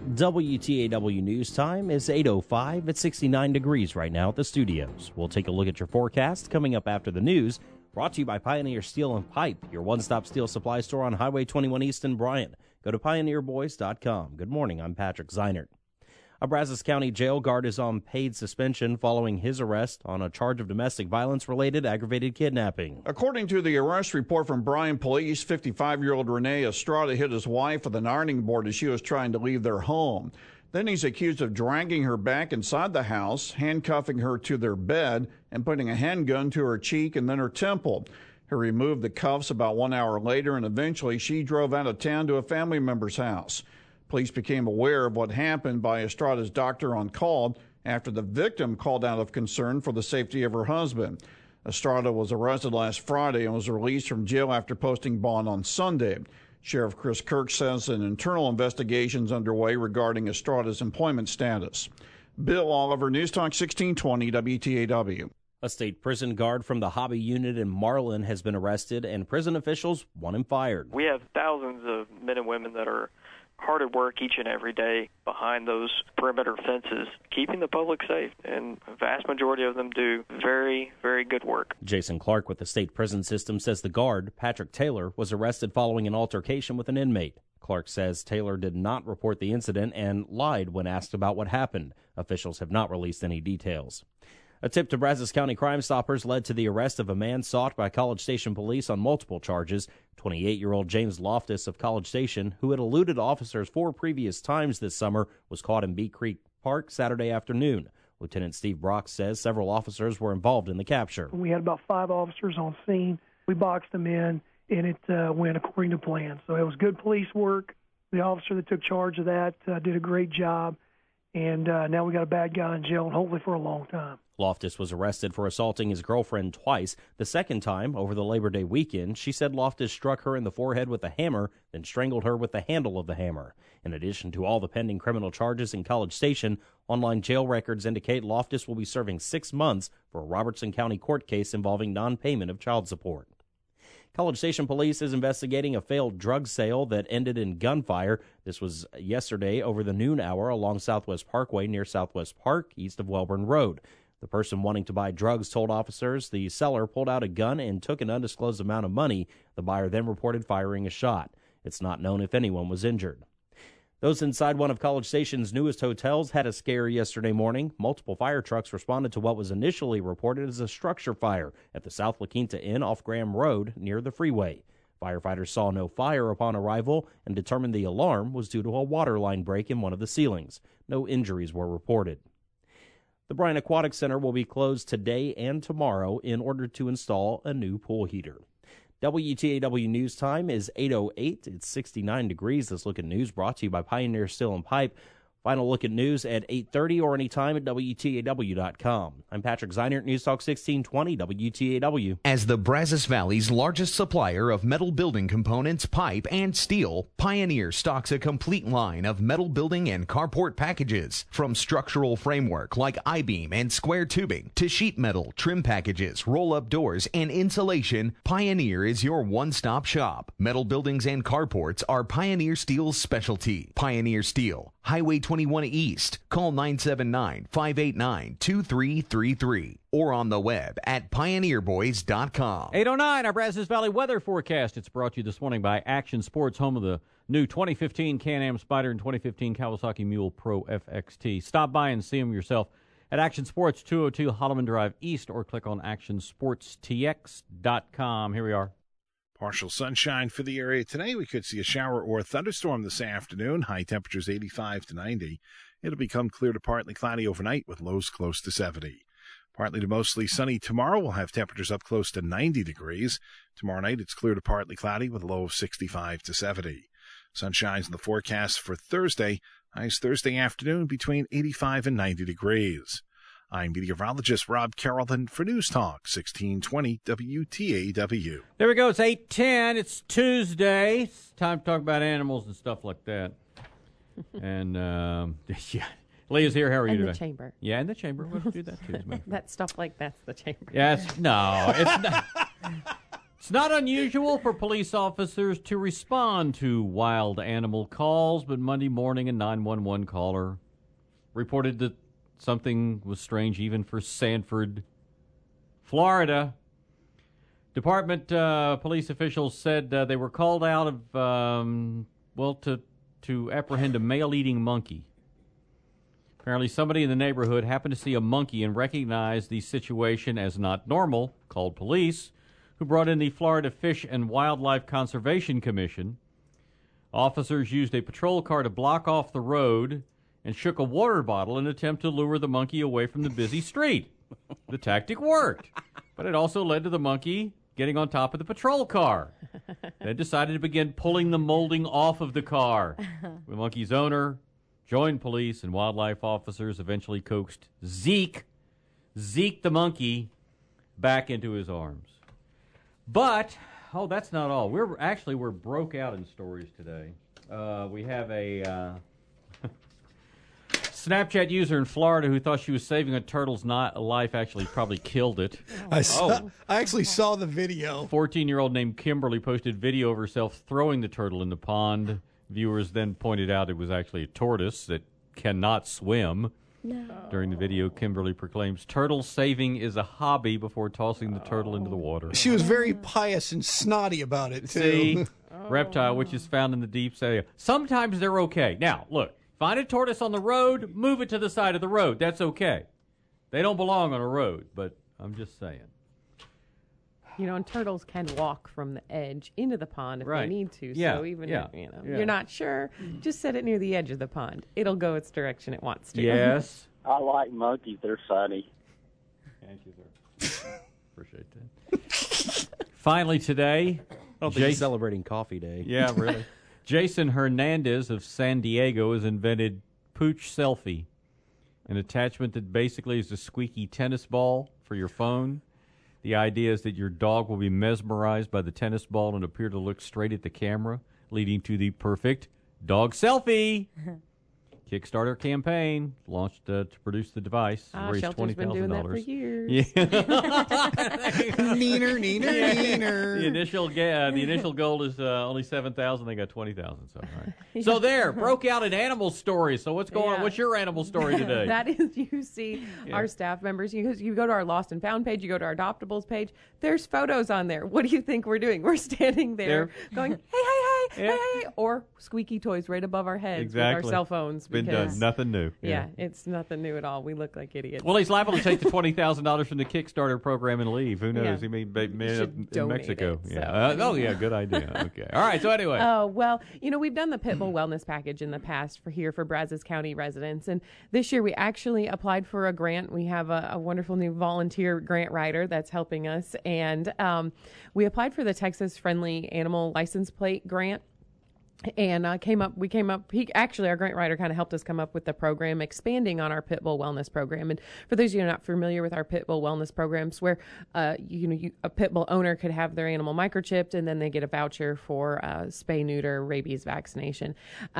WTAW News Time is 8:05. It's 69 degrees right now at the studios. We'll take a look at your forecast coming up after the news. Brought to you by Pioneer Steel and Pipe, your one-stop steel supply store on Highway 21 East in Bryant. Go to pioneerboys.com. Good morning, I'm Patrick Zeinert. A Brazos County jail guard is on paid suspension following his arrest on a charge of domestic violence-related aggravated kidnapping. According to the arrest report from Bryan Police, 55-year-old Rene Estrada hit his wife with an ironing board as she was trying to leave their home. Then he's accused of dragging her back inside the house, handcuffing her to their bed, and putting a handgun to her cheek and then her temple. He removed the cuffs about 1 hour later, and eventually she drove out of town to a family member's house. Police became aware of what happened by Estrada's doctor on call after the victim called out of concern for the safety of her husband. Estrada was arrested last Friday and was released from jail after posting bond on Sunday. Sheriff Chris Kirk says an internal investigation is underway regarding Estrada's employment status. Bill Oliver, News Talk 1620 WTAW. A state prison guard from the Hobby Unit in Marlin has been arrested, and prison officials want him fired. We have thousands of men and women that are hard at work each and every day behind those perimeter fences, keeping the public safe, and a vast majority of them do very, very good work. Jason Clark with the state prison system says the guard, Patrick Taylor, was arrested following an altercation with an inmate. Clark says Taylor did not report the incident and lied when asked about what happened. Officials have not released any details. A tip to Brazos County Crime Stoppers led to the arrest of a man sought by College Station police on multiple charges. 28-year-old James Loftus of College Station, who had eluded officers 4 previous times this summer, was caught in Bee Creek Park Saturday afternoon. Lieutenant Steve Brock says several officers were involved in the capture. We had about 5 officers on scene. We boxed them in, and it went according to plan. So it was good police work. The officer that took charge of that did a great job. And now we got a bad guy in jail, and hopefully for a long time. Loftus was arrested for assaulting his girlfriend twice. The second time, over the Labor Day weekend, she said Loftus struck her in the forehead with a hammer, then strangled her with the handle of the hammer. In addition to all the pending criminal charges in College Station, online jail records indicate Loftus will be serving 6 months for a Robertson County court case involving non-payment of child support. College Station Police is investigating a failed drug sale that ended in gunfire. This was yesterday over the noon hour along Southwest Parkway near Southwest Park, east of Welborn Road. The person wanting to buy drugs told officers the seller pulled out a gun and took an undisclosed amount of money. The buyer then reported firing a shot. It's not known if anyone was injured. Those inside one of College Station's newest hotels had a scare yesterday morning. Multiple fire trucks responded to what was initially reported as a structure fire at the South La Quinta Inn off Graham Road near the freeway. Firefighters saw no fire upon arrival and determined the alarm was due to a water line break in one of the ceilings. No injuries were reported. The Bryan Aquatic Center will be closed today and tomorrow in order to install a new pool heater. WTAW News Time is 8:08. It's 69 degrees. This look at news brought to you by Pioneer Steel and Pipe. Final look at news at 8:30 or anytime at WTAW.com. I'm Patrick Zeinert, News Talk 1620 WTAW. As the Brazos Valley's largest supplier of metal building components, pipe, and steel, Pioneer stocks a complete line of metal building and carport packages. From structural framework like I-beam and square tubing to sheet metal, trim packages, roll-up doors, and insulation, Pioneer is your one-stop shop. Metal buildings and carports are Pioneer Steel's specialty. Pioneer Steel, Highway 21 East. Call 979-589-2333 or on the web at pioneerboys.com. 8:09, our Brazos Valley weather forecast. It's brought to you this morning by Action Sports, home of the new 2015 Can-Am Spyder and 2015 Kawasaki Mule Pro FXT. Stop by and see them yourself at Action Sports, 202 Holloman Drive East, or click on actionsportstx.com. Here we are. Partial sunshine for the area today. We could see a shower or a thunderstorm this afternoon. High temperatures 85 to 90. It'll become clear to partly cloudy overnight with lows close to 70. Partly to mostly sunny tomorrow. We'll have temperatures up close to 90 degrees. Tomorrow night it's clear to partly cloudy with a low of 65 to 70. Sunshine's in the forecast for Thursday. Highs Thursday afternoon between 85 and 90 degrees. I'm meteorologist Rob Carrollton for News Talk 1620 WTAW. There we go. It's 8:10. It's Tuesday. It's time to talk about animals and stuff like that. And, yeah. Leah's here. How are you today? In the chamber. Yeah, in the chamber. We'll do that too. That stuff like that's the chamber. Yes. No, it's not. It's not unusual for police officers to respond to wild animal calls, but Monday morning a 911 caller reported that something was strange even for Sanford, Florida. Department police officials said they were called out of, to apprehend a male-eating monkey. Apparently somebody in the neighborhood happened to see a monkey and recognized the situation as not normal, called police, who brought in the Florida Fish and Wildlife Conservation Commission. Officers used a patrol car to block off the road and shook a water bottle in an attempt to lure the monkey away from the busy street. The tactic worked, but it also led to the monkey getting on top of the patrol car. They decided to begin pulling the molding off of the car. The monkey's owner joined police and wildlife officers, eventually coaxed Zeke the monkey, back into his arms. But, that's not all. We're broke out in stories today. We have a Snapchat user in Florida who thought she was saving a turtle's life actually probably killed it. I actually saw the video. 14-year-old named Kimberly posted video of herself throwing the turtle in the pond. Viewers then pointed out it was actually a tortoise that cannot swim. No. During the video, Kimberly proclaims turtle saving is a hobby before tossing the turtle into the water. She was very pious and snotty about it, too. See? Reptile, which is found in the deep sea. Sometimes they're okay. Now, look, find a tortoise on the road, move it to the side of the road. That's okay. They don't belong on a road, but I'm just saying. And turtles can walk from the edge into the pond if they need to. Yeah. So even if you're not sure, just set it near the edge of the pond. It'll go its direction it wants to. Yes. I like monkeys. They're funny. Thank you, sir. Appreciate that. Finally today, I don't think he's celebrating Coffee Day. Yeah, really. Jason Hernandez of San Diego has invented Pooch Selfie, an attachment that basically is a squeaky tennis ball for your phone. The idea is that your dog will be mesmerized by the tennis ball and appear to look straight at the camera, leading to the perfect dog selfie. Kickstarter campaign launched to produce the device. Raised Shelter's been doing that for years. Yeah. Neener. The initial goal is only 7,000. They got 20,000. So, all right. So there, broke out in animal stories. So what's going on? What's your animal story today? That is, you see our staff members. You go to our Lost and Found page. You go to our Adoptables page. There's photos on there. What do you think we're doing? We're standing there going, hey, or squeaky toys right above our heads with our cell phones. Been done. Nothing new. Yeah, it's nothing new at all. We look like idiots. Well, he's liable to take the $20,000 from the Kickstarter program and leave. Who knows? Yeah. He may be in Mexico. It, yeah. Good idea. Okay. All right. So anyway. Oh, well, we've done the Pitbull Wellness Package in the past for Brazos County residents. And this year we actually applied for a grant. We have a wonderful new volunteer grant writer that's helping us. And we applied for the Texas Friendly Animal License Plate Grant. And our grant writer kind of helped us come up with the program, expanding on our Pitbull Wellness Program. And for those of you who are not familiar with our Pitbull Wellness Programs, where a Pitbull owner could have their animal microchipped, and then they get a voucher for spay, neuter, rabies vaccination.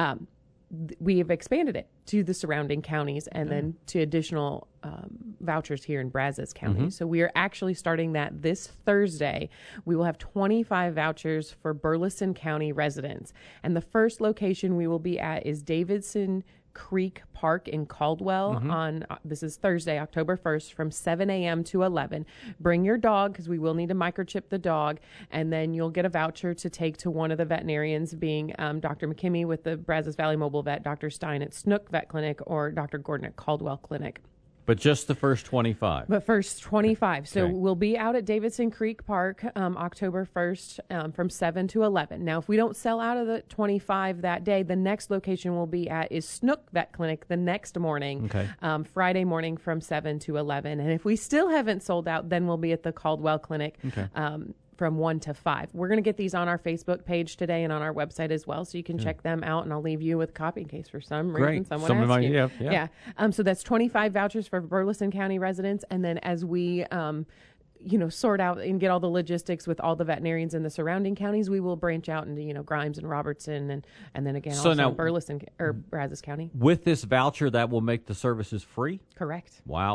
We have expanded it to the surrounding counties and then to additional vouchers here in Brazos County. Mm-hmm. So we are actually starting that this Thursday. We will have 25 vouchers for Burleson County residents. And the first location we will be at is Davidson Creek Park in Caldwell this is Thursday, October 1st from 7 a.m. to 11. Bring your dog because we will need to microchip the dog, and then you'll get a voucher to take to one of the veterinarians, being Dr. McKimmey with the Brazos Valley Mobile Vet, Dr. Stein at Snook Vet Clinic, or Dr. Gordon at Caldwell Clinic. But just the first 25. But first 25. So we'll be out at Davidson Creek Park October 1st from 7 to 11. Now, if we don't sell out of the 25 that day, the next location we'll be at is Snook Vet Clinic the next morning, Friday morning from 7 to 11. And if we still haven't sold out, then we'll be at the Caldwell Clinic from 1 to 5. We're going to get these on our Facebook page today and on our website as well, so you can check them out, and I'll leave you with a copy in case for some reason someone asks you. Yeah. So that's 25 vouchers for Burleson County residents, and then as we sort out and get all the logistics with all the veterinarians in the surrounding counties, we will branch out into Grimes and Robertson and then again also now, Burleson or Brazos County. With this voucher, that will make the services free? Correct. Wow.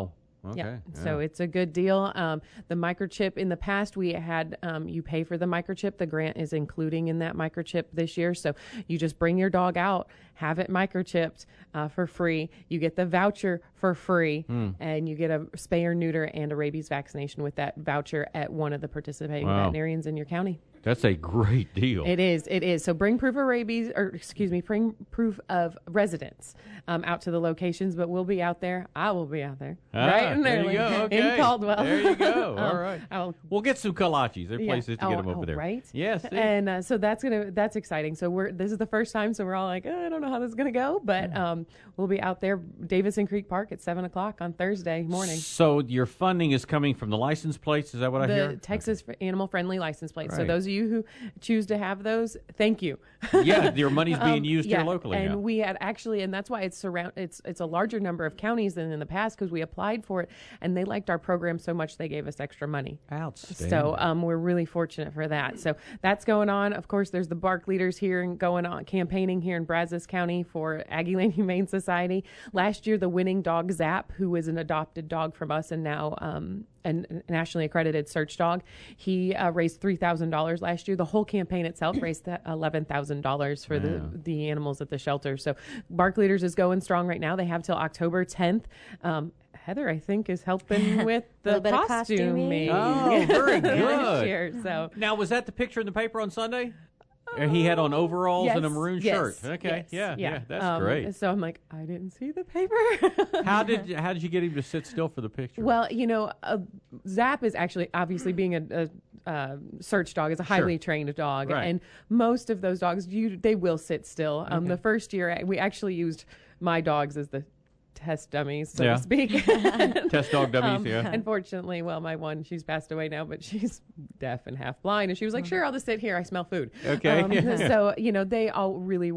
Okay. Yeah. So it's a good deal. The microchip in the past, we had you pay for the microchip. The grant is including in that microchip this year. So you just bring your dog out, have it microchipped for free. You get the voucher for free, and you get a spay or neuter and a rabies vaccination with that voucher at one of the participating veterinarians in your county. That's a great deal. It is. It is. So bring proof of rabies, bring proof of residence out to the locations. But we'll be out there. I will be out there right and there early you go. Okay. in Caldwell. There you go. All right. We'll get some kolaches. There are places to get them over there. Right. Yes. And so that's exciting. So this is the first time. So we're all like, I don't know how this is gonna go, but we'll be out there, Davison Creek Park at 7:00 on Thursday morning. So your funding is coming from the license plates. Is that what I hear? The Texas Animal Friendly license plates. Right. So those of you who choose to have those, thank you. Yeah, your money's being used here locally and now. we had actually, and that's why it's a larger number of counties than in the past because we applied for it, and they liked our program so much they gave us extra money. Outstanding. So we're really fortunate for that. So that's going on. Of course, there's the Bark Leaders here and going on campaigning here in Brazos County for Aggie Lane Humane Society. Last year, the winning dog Zap, who was an adopted dog from us and now a nationally accredited search dog, he raised $3,000 last year. The whole campaign itself raised $11,000 for the animals at the shelter. So Bark Leaders is going strong right now. They have till October 10th. Heather, I think, is helping with the costuming. Oh, very good. Year, so now, was that the picture in the paper on Sunday? He had on overalls and a maroon shirt. Okay, yeah, that's great. So I'm like, I didn't see the paper. How did you get him to sit still for the picture? Well, Zap is actually obviously being a search dog is a highly trained dog, and most of those dogs they will sit still. The first year we actually used my dogs as the test dummies, so to speak. Test dog dummies, Unfortunately, my one, she's passed away now, but she's deaf and half blind, and she was like, sure, I'll just sit here. I smell food. Okay. So, they all really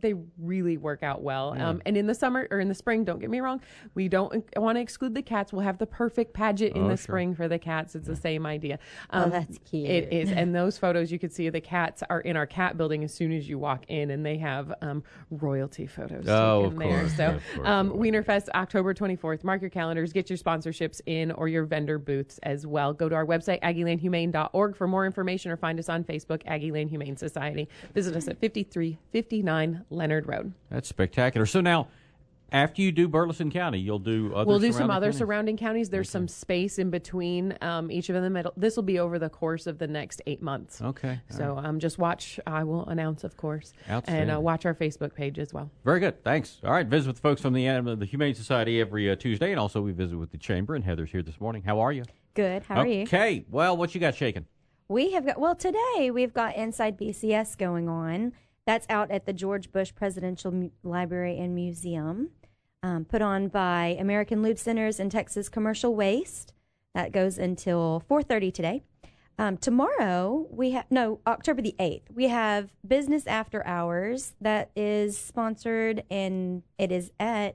work out well. And in the summer or in the spring, don't get me wrong, we don't want to exclude the cats. We'll have the perfect pageant in the spring for the cats. It's the same idea. That's cute. It is. And those photos you could see, the cats are in our cat building as soon as you walk in, and they have royalty photos taken there. So Wienerfest, October 24th. Mark your calendars. Get your sponsorships in or your vendor booths as well. Go to our website, AggieLaneHumane.org, for more information, or find us on Facebook, Aggie Lane Humane Society. Visit us at 5359 Leonard Road. That's spectacular. So now, after you do Burleson County, you'll do other. We'll do some other counties? surrounding counties. There's some space in between each of them. This will be over the course of the next 8 months. Okay. So just watch. I will announce, of course, Outstanding. and watch our Facebook page as well. Very good. Thanks. All right. Visit with the folks from the Humane Society every Tuesday, and also we visit with the Chamber. And Heather's here this morning. How are you? Good. How are you? Okay. Well, what you got shaking? We have got, today we've got Inside BCS going on. That's out at the George Bush Presidential Library and Museum, put on by American Lube Centers and Texas Commercial Waste. That goes until 4:30 today. Tomorrow, October the 8th, we have Business After Hours that is sponsored, and it is at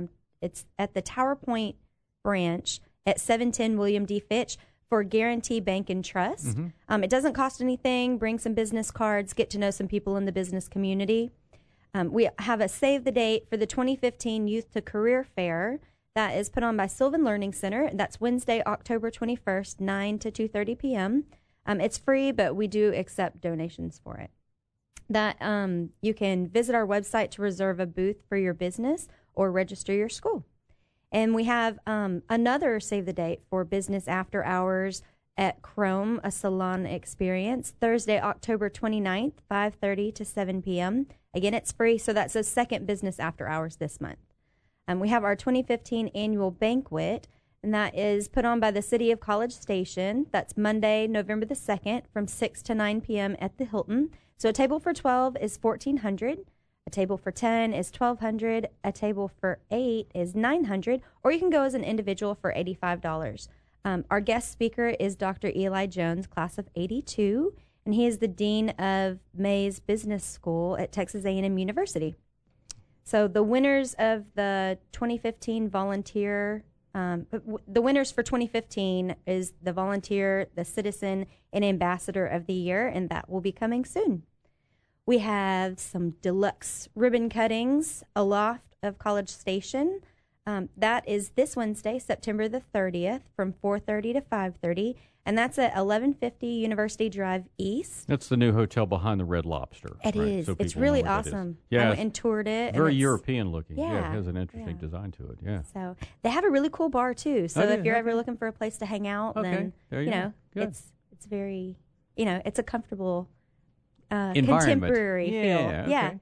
the Tower Point branch at 710 William D. Fitch for Guarantee Bank and Trust. It doesn't cost anything. Bring some business cards, get to know some people in the business community. We have a save the date for the 2015 Youth to Career Fair that is put on by Sylvan Learning Center. That's Wednesday, October 21st, 9 to 2:30 p.m. It's free, but we do accept donations for it. That you can visit our website to reserve a booth for your business or register your school. And we have another save the date for Business After Hours at Chrome, a salon experience, Thursday, October 29th, 5:30 to 7 p.m. Again, it's free, so that's the second Business After Hours this month. We have our 2015 annual banquet, and that is put on by the City of College Station. That's Monday, November the 2nd from 6 to 9 p.m. at the Hilton. So a table for 12 is $1,400. A table for 10 is $1,200. A table for 8 is $900. Or you can go as an individual for $85. Our guest speaker is Dr. Eli Jones, class of 82, and he is the Dean of Mays Business School at Texas A&M University. So the winners of the 2015 volunteer, the winners for 2015 is the volunteer, the citizen, and ambassador of the year, and that will be coming soon. We have some deluxe ribbon cuttings aloft of College Station. That is this Wednesday, September the 30th, from 4:30 to 5:30, and that's at 1150 University Drive East. That's the new hotel behind the Red Lobster. It is. So It's really awesome. Yeah, I went and toured it. Very and European looking. Yeah, it has an interesting design to it. Yeah. So they have a really cool bar too. So if you're okay. ever looking for a place to hang out, then There you go. Good. it's very it's a comfortable environment. Contemporary feel. Okay.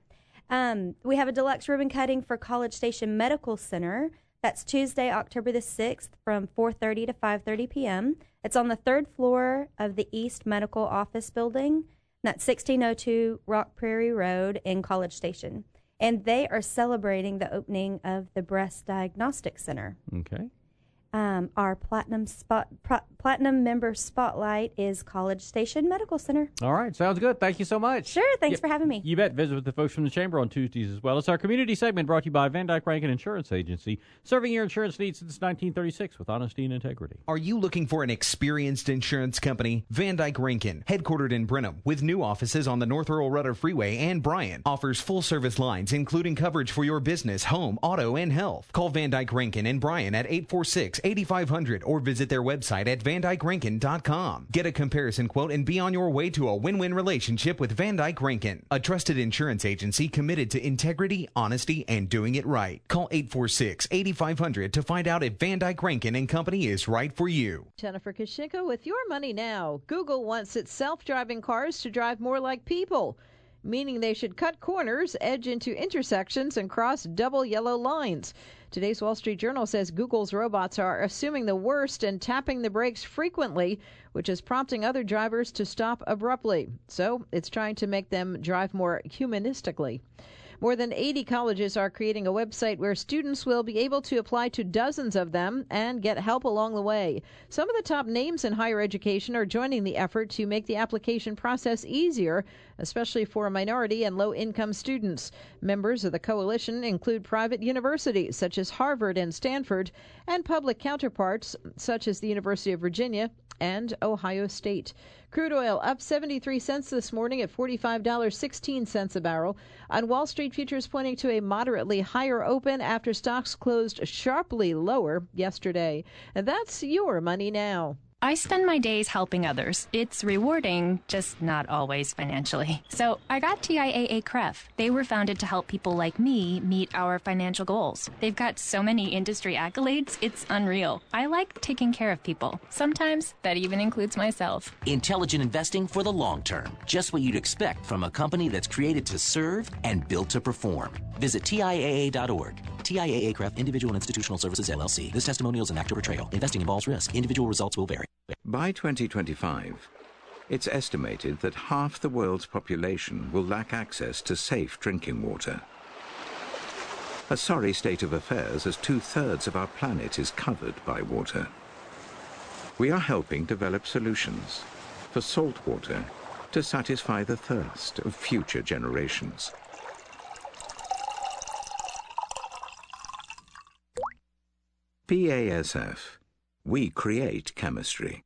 We have a deluxe ribbon cutting for College Station Medical Center. That's Tuesday, October the 6th from 4:30 to 5:30 p.m. It's on the 3rd floor of the East Medical Office Building. That's 1602 Rock Prairie Road in College Station. And they are celebrating the opening of the Breast Diagnostic Center. Okay. Our platinum member spotlight is College Station Medical Center. All right. Sounds good. Thank you so much. Sure. Thanks for having me. You bet. Visit with the folks from the Chamber on Tuesdays as well. It's our community segment brought to you by Van Dyke Rankin Insurance Agency, serving your insurance needs since 1936 with honesty and integrity. Are you looking for an experienced insurance company? Van Dyke Rankin, headquartered in Brenham, with new offices on the North Earl Rudder Freeway and Bryan, offers full-service lines, including coverage for your business, home, auto, and health. Call Van Dyke Rankin and Bryan at 846-8500 or visit their website at vandykerankin.com. Get a comparison quote and be on your way to a win-win relationship with Van Dyke Rankin, a trusted insurance agency committed to integrity, honesty, and doing it right. Call 846-8500 to find out if Van Dyke Rankin and Company is right for you. Jennifer Kashinka with Your Money Now. Google wants its self-driving cars to drive more like people, meaning they should cut corners, edge into intersections, and cross double yellow lines. Today's Wall Street Journal says Google's robots are assuming the worst and tapping the brakes frequently, which is prompting other drivers to stop abruptly. So it's trying to make them drive more humanistically. More than 80 colleges are creating a website where students will be able to apply to dozens of them and get help along the way. Some of the top names in higher education are joining the effort to make the application process easier, especially for minority and low-income students. Members of the coalition include private universities such as Harvard and Stanford, and public counterparts such as the University of Virginia and Ohio State. Crude oil up 73 cents this morning at $45.16 a barrel. On Wall Street, futures pointing to a moderately higher open after stocks closed sharply lower yesterday. And that's Your Money Now. I spend my days helping others. It's rewarding, just not always financially. So I got TIAA-CREF. They were founded to help people like me meet our financial goals. They've got so many industry accolades, it's unreal. I like taking care of people. Sometimes that even includes myself. Intelligent investing for the long term. Just what you'd expect from a company that's created to serve and built to perform. Visit TIAA.org. TIAA-CREF Individual Institutional Services, LLC. This testimonial is an actor portrayal. Investing involves risk. Individual results will vary. By 2025, it's estimated that half the world's population will lack access to safe drinking water. A sorry state of affairs, as 2/3 of our planet is covered by water. We are helping develop solutions for salt water to satisfy the thirst of future generations. BASF. We create chemistry.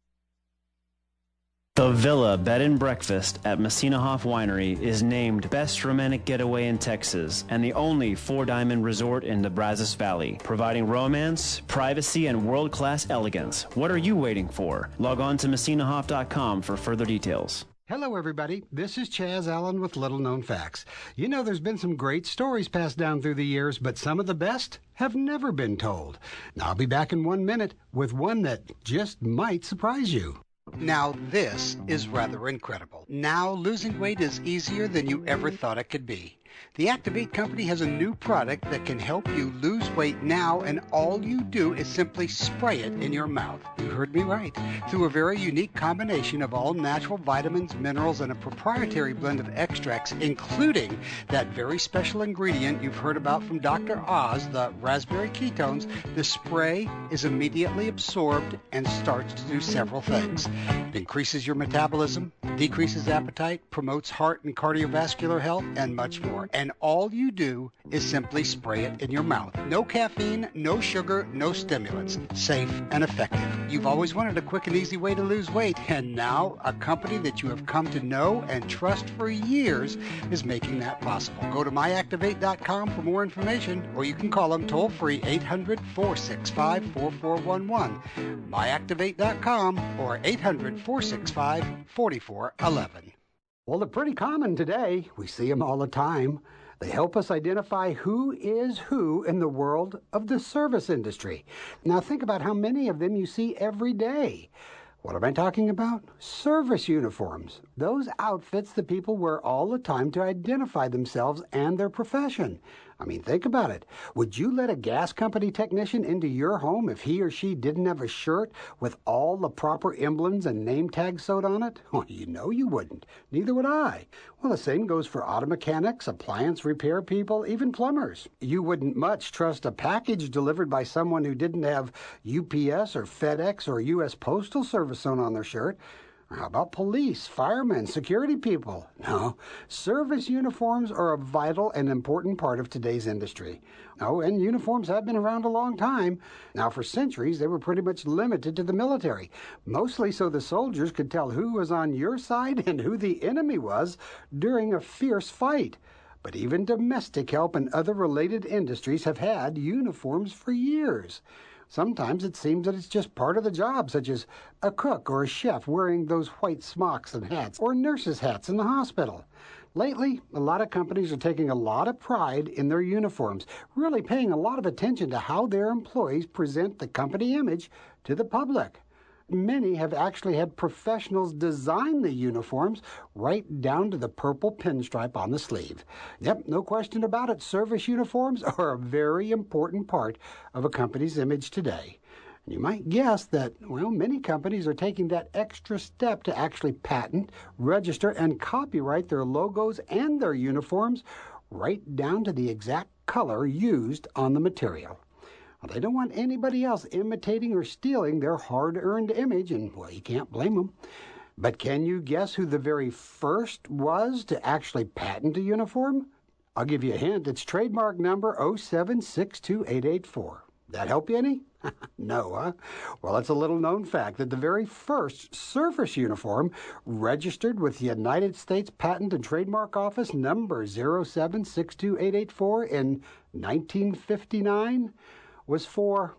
The Villa Bed and Breakfast at Messinahoff Winery is named Best Romantic Getaway in Texas and the only four-diamond resort in the Brazos Valley, providing romance, privacy, and world-class elegance. What are you waiting for? Log on to Messinahoff.com for further details. Hello, everybody. This is Chaz Allen with Little Known Facts. You know, there's been some great stories passed down through the years, but some of the best have never been told. Now, I'll be back in 1 minute with one that just might surprise you. Now, this is rather incredible. Now, losing weight is easier than you ever thought it could be. The Activate Company has a new product that can help you lose weight now, and all you do is simply spray it in your mouth. You heard me right. Through a very unique combination of all natural vitamins, minerals, and a proprietary blend of extracts, including that very special ingredient you've heard about from Dr. Oz, the raspberry ketones, the spray is immediately absorbed and starts to do several things. It increases your metabolism, decreases appetite, promotes heart and cardiovascular health, and much more. store, and all you do is simply spray it in your mouth. No caffeine, no sugar, no stimulants. Safe and effective. You've always wanted a quick and easy way to lose weight, and now a company that you have come to know and trust for years is making that possible. Go to myactivate.com for more information, or you can call them toll-free 800-465-4411. myactivate.com or 800-465-4411. Well, they're pretty common today. We see them all the time. They help us identify who is who in the world of the service industry. Now think about how many of them you see every day. What am I talking about? Service uniforms. Those outfits that people wear all the time to identify themselves and their profession. I mean, think about it. Would you let a gas company technician into your home if he or she didn't have a shirt with all the proper emblems and name tags sewed on it? Well, you know you wouldn't. Neither would I. Well, the same goes for auto mechanics, appliance repair people, even plumbers. You wouldn't much trust a package delivered by someone who didn't have UPS or FedEx or U.S. Postal Service sewn on their shirt. How about police, firemen, security people? No, service uniforms are a vital and important part of today's industry. Oh, and uniforms have been around a long time. Now, for centuries, they were pretty much limited to the military, mostly so the soldiers could tell who was on your side and who the enemy was during a fierce fight. But even domestic help and other related industries have had uniforms for years. Sometimes it seems that it's just part of the job, such as a cook or a chef wearing those white smocks and hats, or nurses' hats in the hospital. Lately, a lot of companies are taking a lot of pride in their uniforms, really paying a lot of attention to how their employees present the company image to the public. Many have actually had professionals design the uniforms right down to the purple pinstripe on the sleeve. Yep, no question about it, service uniforms are a very important part of a company's image today. And you might guess that, well, many companies are taking that extra step to actually patent, register, and copyright their logos and their uniforms right down to the exact color used on the material. Well, they don't want anybody else imitating or stealing their hard-earned image, and, well, you can't blame them. But can you guess who the very first was to actually patent a uniform? I'll give you a hint. It's trademark number 0762884. That help you any? No, huh? Well, it's a little-known fact that the very first service uniform registered with the United States Patent and Trademark Office number 0762884 in 1959 was for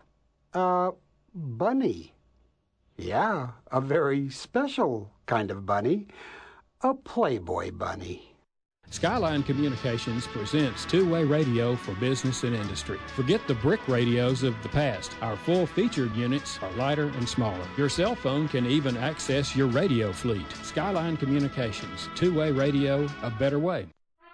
bunny. Yeah, a very special kind of bunny, a Playboy bunny. Skyline Communications presents two-way radio for business and industry. Forget the brick radios of the past. Our full-featured units are lighter and smaller. Your cell phone can even access your radio fleet. Skyline Communications, two-way radio, a better way.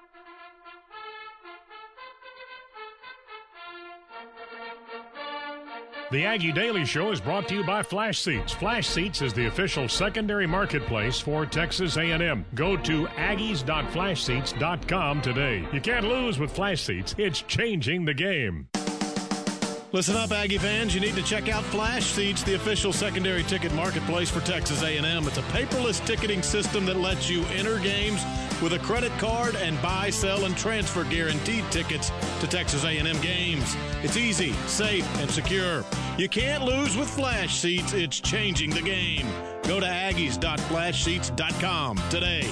The Aggie Daily Show is brought to you by Flash Seats. Flash Seats is the official secondary marketplace for Texas A&M. Go to aggies.flashseats.com today. You can't lose with Flash Seats. It's changing the game. Listen up, Aggie fans. You need to check out Flash Seats, the official secondary ticket marketplace for Texas A&M. It's a paperless ticketing system that lets you enter games with a credit card and buy, sell, and transfer guaranteed tickets to Texas A&M games. It's easy, safe, and secure. You can't lose with Flash Seats. It's changing the game. Go to aggies.flashseats.com today.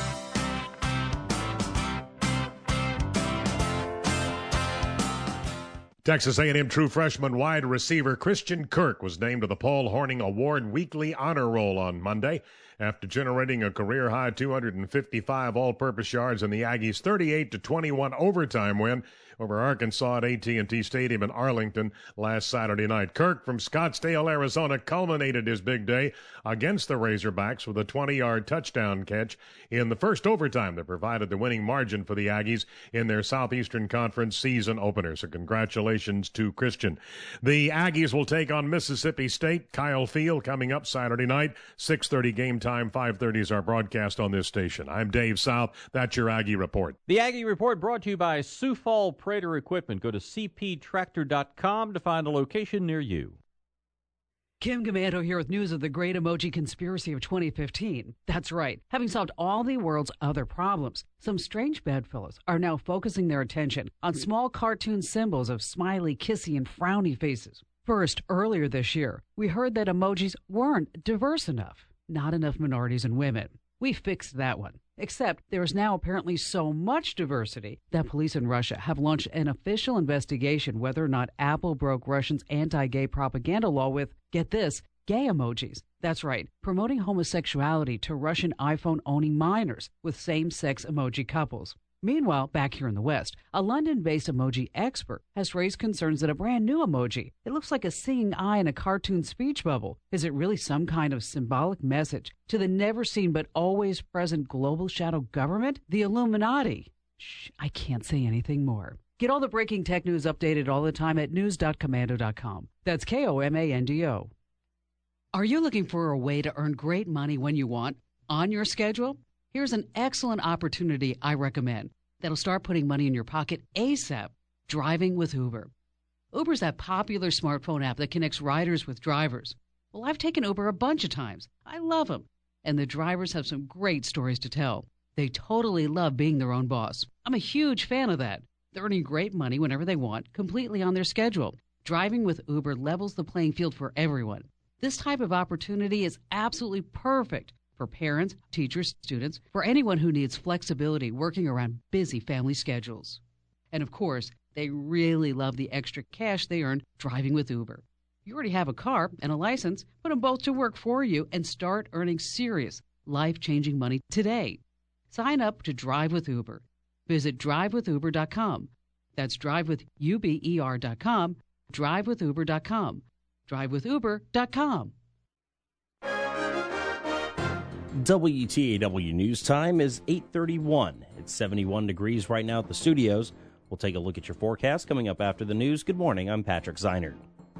Texas A&M true freshman wide receiver Christian Kirk was named to the Paul Hornung Award Weekly Honor Roll on Monday after generating a career-high 255 all-purpose yards in the Aggies' 38-21 overtime win over Arkansas at AT&T Stadium in Arlington last Saturday night. Kirk from Scottsdale, Arizona, culminated his big day against the Razorbacks with a 20-yard touchdown catch in the first overtime that provided the winning margin for the Aggies in their Southeastern Conference season opener. So congratulations to Christian. The Aggies will take on Mississippi State. Kyle Field coming up Saturday night, 6:30 game time, 5:30 is our broadcast on this station. I'm Dave South. That's your Aggie Report. The Aggie Report brought to you by Sioux Falls Prater Equipment. Go to cptractor.com to find a location near you. Kim Commando here with news of the great emoji conspiracy of 2015. That's right. Having solved all the world's other problems, some strange bedfellows are now focusing their attention on small cartoon symbols of smiley, kissy, and frowny faces. First, earlier this year, we heard that emojis weren't diverse enough. Not enough minorities and women. We fixed that one. Except there is now apparently so much diversity that police in Russia have launched an official investigation whether or not Apple broke Russia's anti-gay propaganda law with, get this, gay emojis. That's right, promoting homosexuality to Russian iPhone-owning minors with same-sex emoji couples. Meanwhile, back here in the West, a London-based emoji expert has raised concerns that a brand new emoji, it looks like a singing eye in a cartoon speech bubble. Is it really some kind of symbolic message to the never-seen but always present global shadow government, the Illuminati? Shh, I can't say anything more. Get all the breaking tech news updated all the time at news.komando.com. That's Komando. Are you looking for a way to earn great money when you want, on your schedule? Here's an excellent opportunity I recommend that'll start putting money in your pocket ASAP, driving with Uber. Uber's that popular smartphone app that connects riders with drivers. Well, I've taken Uber a bunch of times. I love them. And the drivers have some great stories to tell. They totally love being their own boss. I'm a huge fan of that. They're earning great money whenever they want, completely on their schedule. Driving with Uber levels the playing field for everyone. This type of opportunity is absolutely perfect for parents, teachers, students, for anyone who needs flexibility working around busy family schedules. And of course, they really love the extra cash they earn driving with Uber. You already have a car and a license, put them both to work for you and start earning serious, life-changing money today. Sign up to Drive with Uber. Visit drivewithuber.com. That's drivewithuber.com, drivewithuber.com, drivewithuber.com. WTAW News Time is 8:31. It's 71 degrees right now at the studios. We'll take a look at your forecast coming up after the news. Good morning, I'm Patrick Zeinert.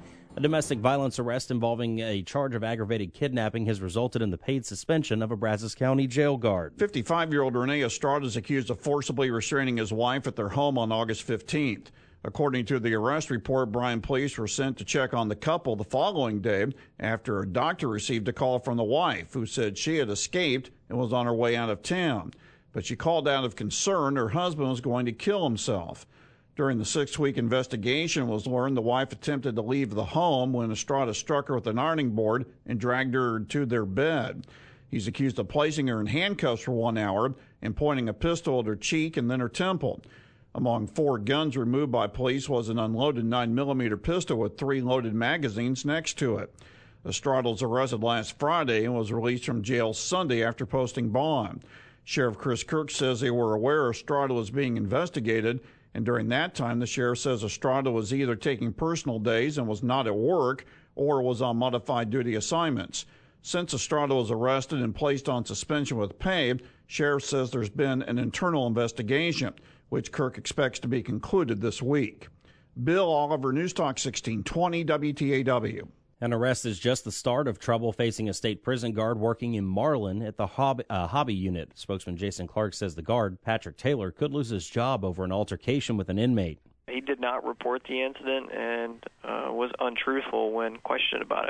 A domestic violence arrest involving a charge of aggravated kidnapping has resulted in the paid suspension of a Brazos County jail guard. 55-year-old Rene Estrada is accused of forcibly restraining his wife at their home on August 15th. According to the arrest report, Bryan police were sent to check on the couple the following day after a doctor received a call from the wife who said she had escaped and was on her way out of town. But she called out of concern her husband was going to kill himself. During the 6-week investigation, it was learned the wife attempted to leave the home when Estrada struck her with an ironing board and dragged her to their bed. He's accused of placing her in handcuffs for 1 hour and pointing a pistol at her cheek and then her temple. Among 4 guns removed by police was an unloaded 9mm pistol with 3 loaded magazines next to it. Estrada was arrested last Friday and was released from jail Sunday after posting bond. Sheriff Chris Kirk says they were aware Estrada was being investigated, and during that time, the sheriff says Estrada was either taking personal days and was not at work or was on modified duty assignments. Since Estrada was arrested and placed on suspension with pay, sheriff says there's been an internal investigation, which Kirk expects to be concluded this week. Bill Oliver, News Talk 1620 WTAW. An arrest is just the start of trouble facing a state prison guard working in Marlin at the hobby unit. Spokesman Jason Clark says the guard, Patrick Taylor, could lose his job over an altercation with an inmate. He did not report the incident and was untruthful when questioned about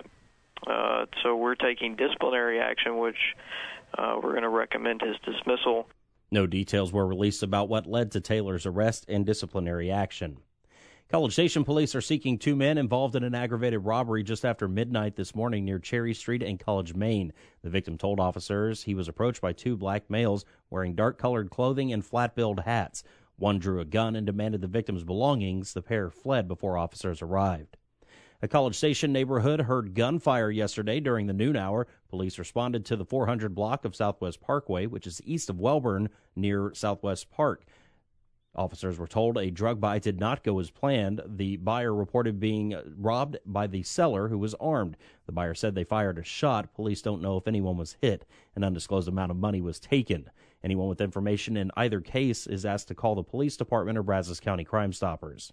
it. So we're taking disciplinary action, which we're going to recommend his dismissal. No details were released about what led to Taylor's arrest and disciplinary action. College Station police are seeking 2 men involved in an aggravated robbery just after midnight this morning near Cherry Street and College, Maine. The victim told officers he was approached by 2 black males wearing dark-colored clothing and flat-billed hats. One drew a gun and demanded the victim's belongings. The pair fled before officers arrived. A College Station neighborhood heard gunfire yesterday during the noon hour. Police responded to the 400 block of Southwest Parkway, which is east of Welborn, near Southwest Park. Officers were told a drug buy did not go as planned. The buyer reported being robbed by the seller, who was armed. The buyer said they fired a shot. Police don't know if anyone was hit. An undisclosed amount of money was taken. Anyone with information in either case is asked to call the police department or Brazos County Crime Stoppers.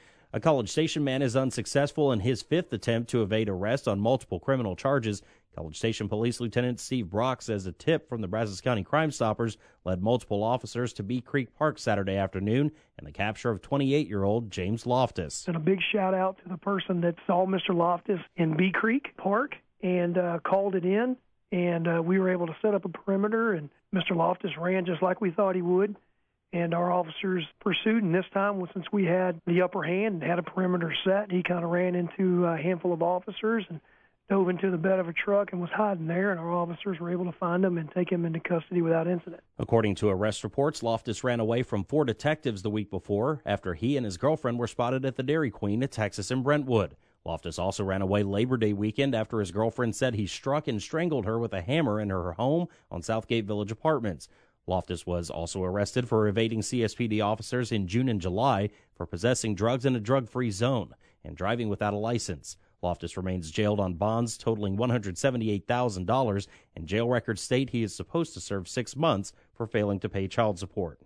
A College Station man is unsuccessful in his 5th attempt to evade arrest on multiple criminal charges. College Station Police Lieutenant Steve Brock says a tip from the Brazos County Crime Stoppers led multiple officers to Bee Creek Park Saturday afternoon and the capture of 28-year-old James Loftus. And a big shout-out to the person that saw Mr. Loftus in Bee Creek Park and called it in, and we were able to set up a perimeter, and Mr. Loftus ran just like we thought he would, and our officers pursued, and this time, since we had the upper hand and had a perimeter set, he kind of ran into a handful of officers and dove into the bed of a truck and was hiding there, and our officers were able to find him and take him into custody without incident. According to arrest reports, Loftus ran away from 4 detectives the week before after he and his girlfriend were spotted at the Dairy Queen at Texas and Brentwood. Loftus also ran away Labor Day weekend after his girlfriend said he struck and strangled her with a hammer in her home on Southgate Village Apartments. Loftus was also arrested for evading CSPD officers in June and July for possessing drugs in a drug-free zone and driving without a license. Loftus remains jailed on bonds totaling $178,000, and jail records state he is supposed to serve 6 months for failing to pay child support.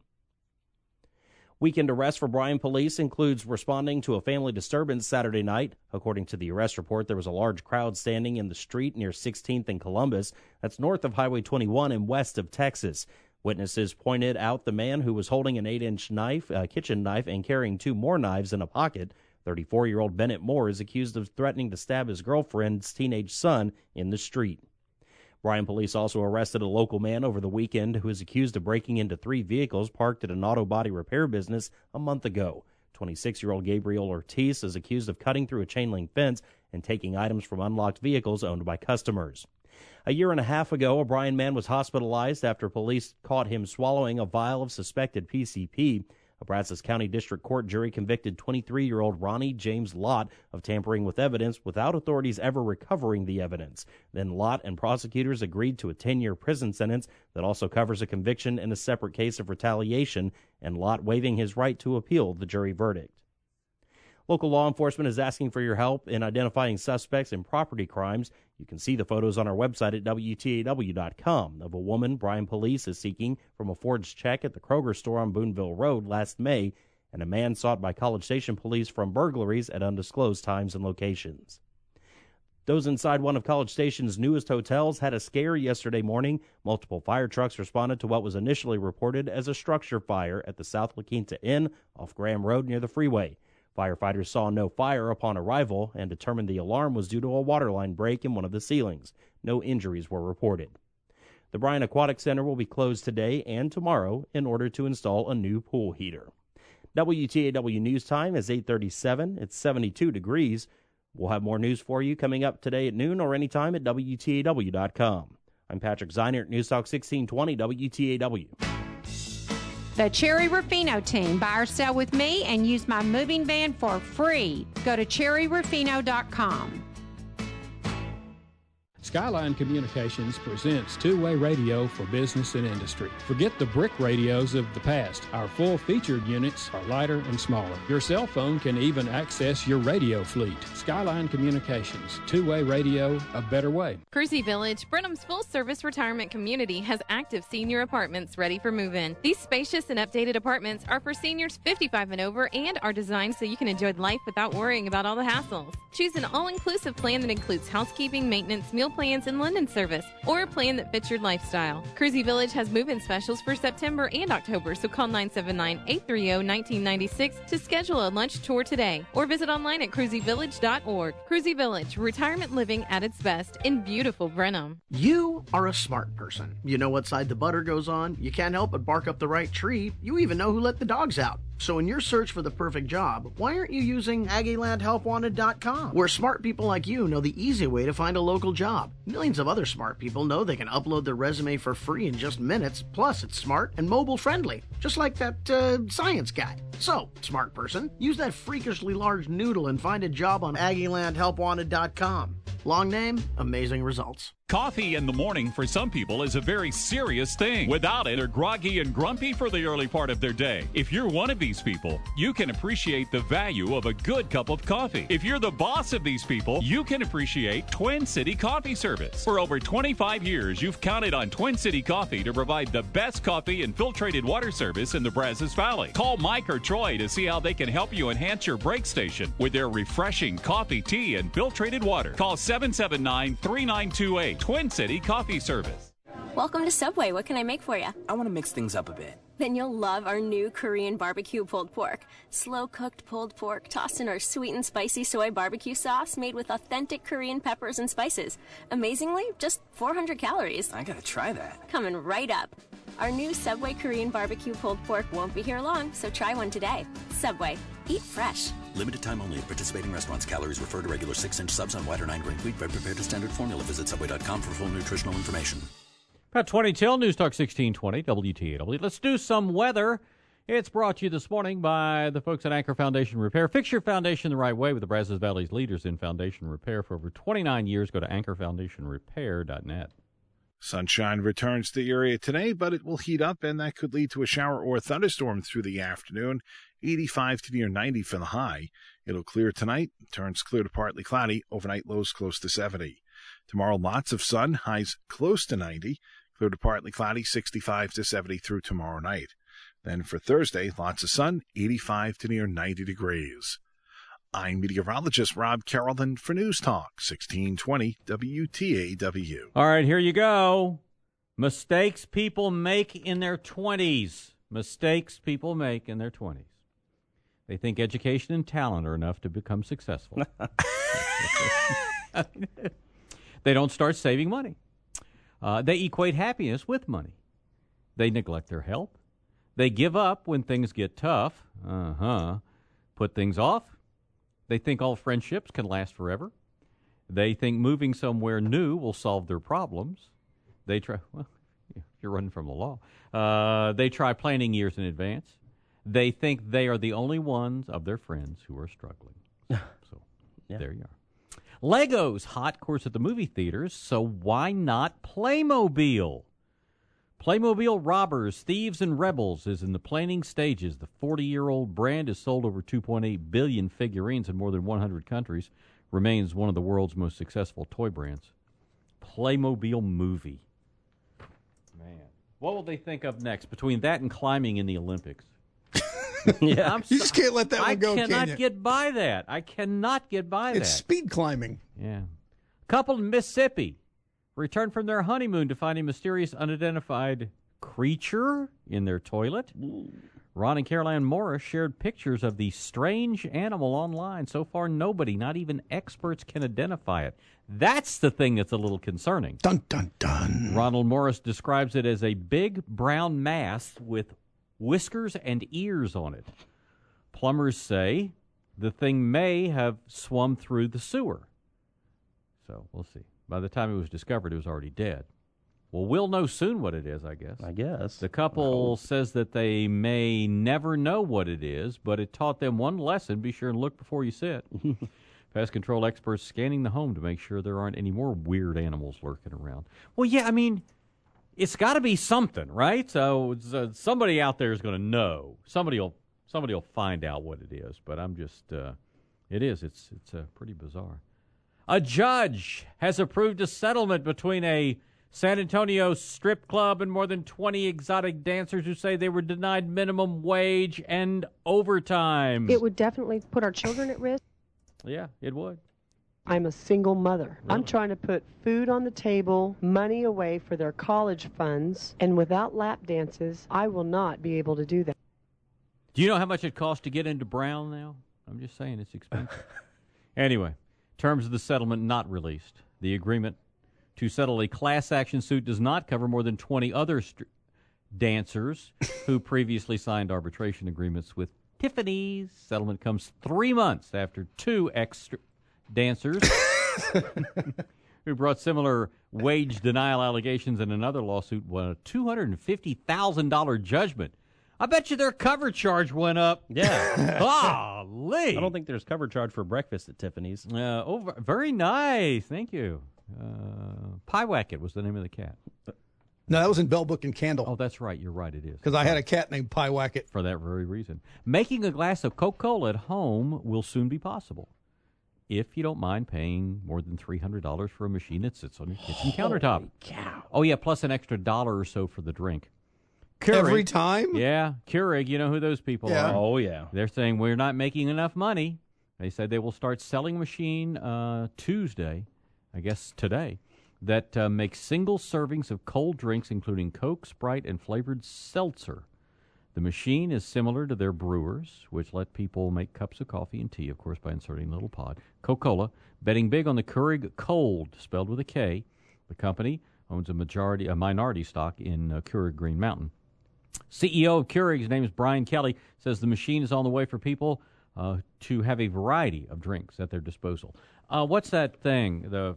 Weekend arrest for Bryan police includes responding to a family disturbance Saturday night. According to the arrest report, there was a large crowd standing in the street near 16th and Columbus. That's north of Highway 21 and west of Texas. Witnesses pointed out the man who was holding an 8-inch knife, kitchen knife, and carrying 2 more knives in a pocket. 34-year-old Bennett Moore is accused of threatening to stab his girlfriend's teenage son in the street. Bryan police also arrested a local man over the weekend who is accused of breaking into 3 vehicles parked at an auto body repair business a month ago. 26-year-old Gabriel Ortiz is accused of cutting through a chain-link fence and taking items from unlocked vehicles owned by customers. A year and a half ago, a Bryan man was hospitalized after police caught him swallowing a vial of suspected PCP. A Brazos County District Court jury convicted 23-year-old Ronnie James Lott of tampering with evidence without authorities ever recovering the evidence. Then Lott and prosecutors agreed to a 10-year prison sentence that also covers a conviction in a separate case of retaliation, and Lott waiving his right to appeal the jury verdict. Local law enforcement is asking for your help in identifying suspects in property crimes. You can see the photos on our website at WTAW.com of a woman Bryan police is seeking from a forged check at the Kroger store on Boonville Road last May, and a man sought by College Station police from burglaries at undisclosed times and locations. Those inside one of College Station's newest hotels had a scare yesterday morning. Multiple fire trucks responded to what was initially reported as a structure fire at the South La Quinta Inn off Graham Road near the freeway. Firefighters saw no fire upon arrival and determined the alarm was due to a waterline break in one of the ceilings. No injuries were reported. The Bryan Aquatic Center will be closed today and tomorrow in order to install a new pool heater. WTAW News Time is 8:37. It's 72 degrees. We'll have more news for you coming up today at noon or anytime at WTAW.com. I'm Patrick Zeinert, News Talk 1620 WTAW. The Cherry Rufino team. Buy or sell with me and use my moving van for free. Go to cherryrufino.com. Skyline Communications presents two-way radio for business and industry. Forget the brick radios of the past. Our full-featured units are lighter and smaller. Your cell phone can even access your radio fleet. Skyline Communications, two-way radio, a better way. Cruzy Village, Brenham's full-service retirement community, has active senior apartments ready for move-in. These spacious and updated apartments are for seniors 55 and over and are designed so you can enjoy life without worrying about all the hassles. Choose an all-inclusive plan that includes housekeeping, maintenance, meal plans, and linen service, or a plan that fits your lifestyle. Cruzy Village has move-in specials for September and October, so call 979-830-1996 to schedule a lunch tour today, or visit online at cruzyvillage.org. Cruzy Village, retirement living at its best in beautiful Brenham. You are a smart person. You know what side the butter goes on. You can't help but bark up the right tree. You even know who let the dogs out. So in your search for the perfect job, why aren't you using AggieLandHelpWanted.com, where smart people like you know the easy way to find a local job? Millions of other smart people know they can upload their resume for free in just minutes, plus it's smart and mobile friendly, just like that science guy. So, smart person, use that freakishly large noodle and find a job on AggieLandHelpWanted.com. Long name, amazing results. Coffee in the morning for some people is a very serious thing. Without it, they're groggy and grumpy for the early part of their day. If you're one of these people, you can appreciate the value of a good cup of coffee. If you're the boss of these people, you can appreciate Twin City Coffee Service. For over 25 years, you've counted on Twin City Coffee to provide the best coffee and filtrated water service in the Brazos Valley. Call Mike or Troy to see how they can help you enhance your break station with their refreshing coffee, tea, and filtrated water. Call 779-3928. Twin City Coffee Service. Welcome to Subway. What can I make for you? I want to mix things up a bit. Then you'll love our new Korean barbecue pulled pork. Slow-cooked pulled pork tossed in our sweet and spicy soy barbecue sauce made with authentic Korean peppers and spices. Amazingly, just 400 calories. I gotta try that. Coming right up. Our new Subway Korean barbecue pulled pork won't be here long, so try one today. Subway. Eat fresh. Limited time only at participating restaurants. Calories refer to regular 6-inch subs on white or 9-grain wheat. Bread prepared to standard formula. Visit Subway.com for full nutritional information. About 20 till, News Talk 1620, WTAW. Let's do some weather. It's brought to you this morning by the folks at Anchor Foundation Repair. Fix your foundation the right way with the Brazos Valley's leaders in foundation repair. For over 29 years, go to anchorfoundationrepair.net. Sunshine returns to the area today, but it will heat up, and that could lead to a shower or thunderstorm through the afternoon. 85 to near 90 for the high. It'll clear tonight, turns clear to partly cloudy. Overnight lows close to 70. Tomorrow, lots of sun, highs close to 90. Clear to partly cloudy, 65 to 70 through tomorrow night. Then for Thursday, lots of sun, 85 to near 90 degrees. I'm meteorologist Rob Carrollton for News Talk 1620 WTAW. All right, here you go. Mistakes people make in their 20s. Mistakes people make in their 20s. They think education and talent are enough to become successful. They don't start saving money. They equate happiness with money. They neglect their health. They give up when things get tough. Put things off. They think all friendships can last forever. They think moving somewhere new will solve their problems. They try, well, if you're running from the law. They try planning years in advance. They think they are the only ones of their friends who are struggling. So, There you are. Lego's hot, of course, at the movie theaters, so why not Playmobil? Playmobil Robbers, Thieves, and Rebels is in the planning stages. The 40-year-old brand has sold over 2.8 billion figurines in more than 100 countries, remains one of the world's most successful toy brands. Playmobil movie. Man, what will they think of next between that and climbing in the Olympics? Yeah, you just can't let that one go, I cannot get by that. It's speed climbing. Yeah. Couple in Mississippi returned from their honeymoon to find a mysterious unidentified creature in their toilet. Ron and Caroline Morris shared pictures of the strange animal online. So far, nobody, not even experts, can identify it. That's the thing that's a little concerning. Dun, dun, dun. Ronald Morris describes it as a big brown mass with whiskers and ears on it. Plumbers say the thing may have swum through the sewer. So we'll see. By the time it was discovered, it was already dead. Well, we'll know soon what it is, I guess. The couple says that they may never know what it is, but it taught them one lesson. Be sure and look before you sit. Pest control experts scanning the home to make sure there aren't any more weird animals lurking around. Well, yeah, I mean, it's got to be something, right? So somebody out there is going to know. Somebody will find out what it is. But I'm just, it is. It's pretty bizarre. A judge has approved a settlement between a San Antonio strip club and more than 20 exotic dancers who say they were denied minimum wage and overtime. It would definitely put our children at risk. Yeah, it would. I'm a single mother. Really? I'm trying to put food on the table, money away for their college funds, and without lap dances, I will not be able to do that. Do you know how much it costs to get into Brown now? I'm just saying it's expensive. Anyway, terms of the settlement not released. The agreement to settle a class action suit does not cover more than 20 other dancers who previously signed arbitration agreements with Tiffany's. Settlement comes 3 months after two dancers who brought similar wage denial allegations in another lawsuit won a $250,000 judgment. I bet you their cover charge went up. Yeah. Golly. I don't think there's cover charge for breakfast at Tiffany's. Very nice. Thank you. Pyewacket was the name of the cat. No, that was in Bell Book and Candle. Oh, that's right. You're right. It is. Because I had a cat named Pyewacket. For that very reason. Making a glass of Coca-Cola at home will soon be possible if you don't mind paying more than $300 for a machine that sits on your kitchen countertop. Holy cow. Oh, yeah, plus an extra $1 or so for the drink. Keurig, every time? Yeah, Keurig, you know who those people are. Oh, yeah. They're saying we're not making enough money. They said they will start selling machine Tuesday, I guess today. that makes single servings of cold drinks, including Coke, Sprite, and flavored seltzer. The machine is similar to their brewers, which let people make cups of coffee and tea, of course, by inserting a little pod. Coca-Cola, betting big on the Keurig Cold, spelled with a K. The company owns a minority stock in Keurig Green Mountain. CEO of Keurig, his name is Brian Kelly, says the machine is on the way for people to have a variety of drinks at their disposal. What's that thing, the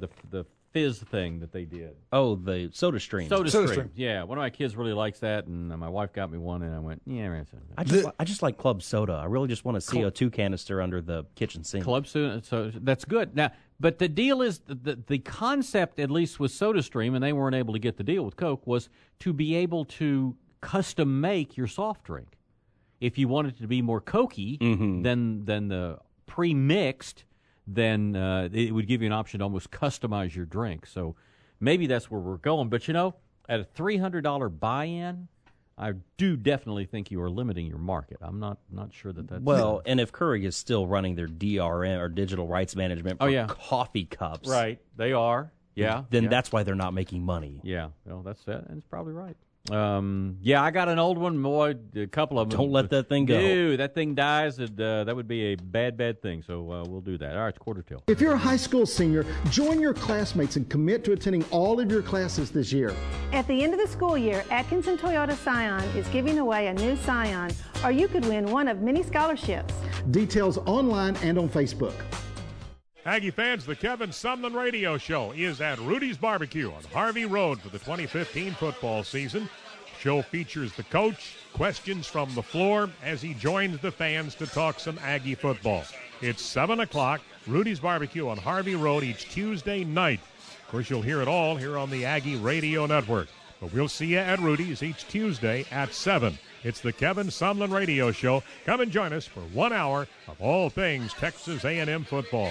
fizz thing that they did? Oh, the Soda Stream. Soda Stream. Yeah, one of my kids really likes that, and my wife got me one, and I went, yeah. I just like Club Soda. I really just want a CO2 canister under the kitchen sink. Club Soda, so that's good. Now, but the deal is, the concept, at least with Soda Stream, and they weren't able to get the deal with Coke, was to be able to custom make your soft drink. If you wanted it to be more Cokey than the pre-mixed, then it would give you an option to almost customize your drink. So maybe that's where we're going. But, at a $300 buy-in, I do definitely think you are limiting your market. I'm not sure that's... Well, and if Keurig is still running their DRM, or digital rights management, for coffee cups... Right, they are. Yeah. Then that's why they're not making money. Yeah, well, that's that, and it's probably right. I got an old one, boy, a couple of them. Don't let that thing go. Dude, that thing dies, that would be a bad thing, so we'll do that. All right, it's quarter till. If you're a high school senior, join your classmates and commit to attending all of your classes this year. At the end of the school year, Atkinson Toyota Scion is giving away a new Scion, or you could win one of many scholarships. Details online and on Facebook. Aggie fans, the Kevin Sumlin Radio Show is at Rudy's Barbecue on Harvey Road for the 2015 football season. Show features the coach, questions from the floor as he joins the fans to talk some Aggie football. It's 7 o'clock, Rudy's Barbecue on Harvey Road each Tuesday night. Of course, you'll hear it all here on the Aggie Radio Network. But we'll see you at Rudy's each Tuesday at 7. It's the Kevin Sumlin Radio Show. Come and join us for 1 hour of all things Texas A&M football.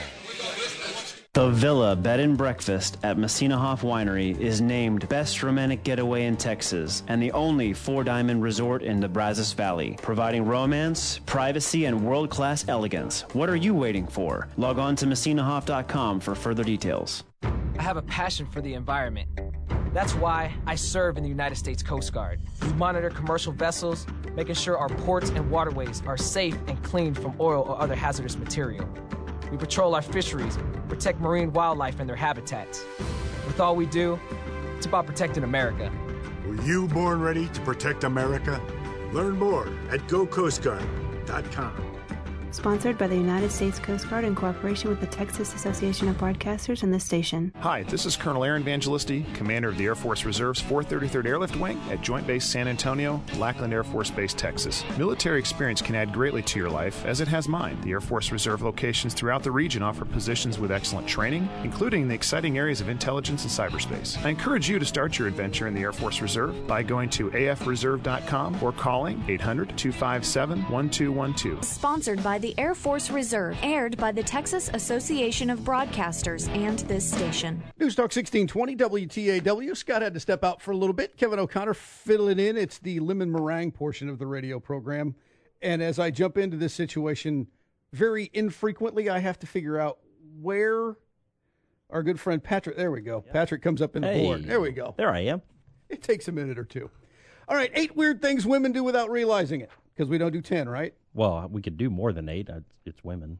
The Villa Bed and Breakfast at Messinahoff Winery is named Best Romantic Getaway in Texas and the only four-diamond resort in the Brazos Valley, providing romance, privacy, and world-class elegance. What are you waiting for? Log on to Messinahoff.com for further details. I have a passion for the environment. That's why I serve in the United States Coast Guard. We monitor commercial vessels, making sure our ports and waterways are safe and clean from oil or other hazardous material. We patrol our fisheries, protect marine wildlife and their habitats. With all we do, it's about protecting America. Were you born ready to protect America? Learn more at GoCoastGuard.com. Sponsored by the United States Coast Guard in cooperation with the Texas Association of Broadcasters and this station. Hi, this is Colonel Aaron Evangelisti, Commander of the Air Force Reserve's 433rd Airlift Wing at Joint Base San Antonio, Lackland Air Force Base, Texas. Military experience can add greatly to your life, as it has mine. The Air Force Reserve locations throughout the region offer positions with excellent training, including the exciting areas of intelligence and cyberspace. I encourage you to start your adventure in the Air Force Reserve by going to afreserve.com or calling 800-257-1212. Sponsored by the Air Force Reserve, aired by the Texas Association of Broadcasters and this station. News Talk 1620 WTAW. Scott had to step out for a little bit. Kevin O'Connor filling in. It's the lemon meringue portion of the radio program. And as I jump into this situation, very infrequently, I have to figure out where our good friend Patrick, there we go. Yep. Patrick comes up in the board. There we go. There I am. It takes a minute or two. All right, 8 weird things women do without realizing it. Because we don't do 10, right? Well, we could do more than 8. It's women.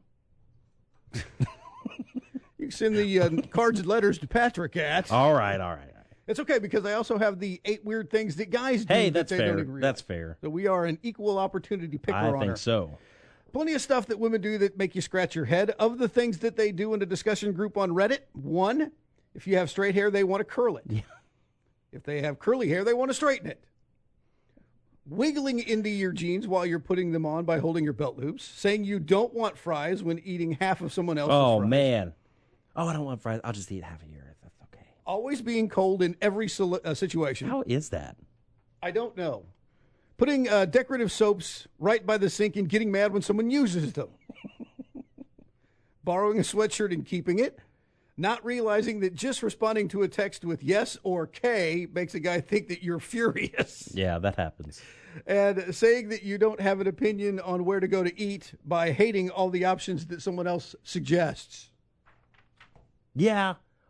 You can send the cards and letters to Patrick at. All right. It's okay, because I also have the 8 weird things that guys do. Hey, that's fair. Don't agree that's with. fair. So we are an equal opportunity picker I on think her. so. Plenty of stuff that women do that make you scratch your head. Of the things that they do in a discussion group on Reddit, 1, if you have straight hair, they want to curl it. Yeah. If they have curly hair, they want to straighten it. Wiggling into your jeans while you're putting them on by holding your belt loops. Saying you don't want fries when eating half of someone else's fries. Oh, man. Oh, I don't want fries. I'll just eat half of yours. That's okay. Always being cold in every situation. How is that? I don't know. Putting decorative soaps right by the sink and getting mad when someone uses them. Borrowing a sweatshirt and keeping it. Not realizing that just responding to a text with yes or K makes a guy think that you're furious. Yeah, that happens. And saying that you don't have an opinion on where to go to eat by hating all the options that someone else suggests. Yeah.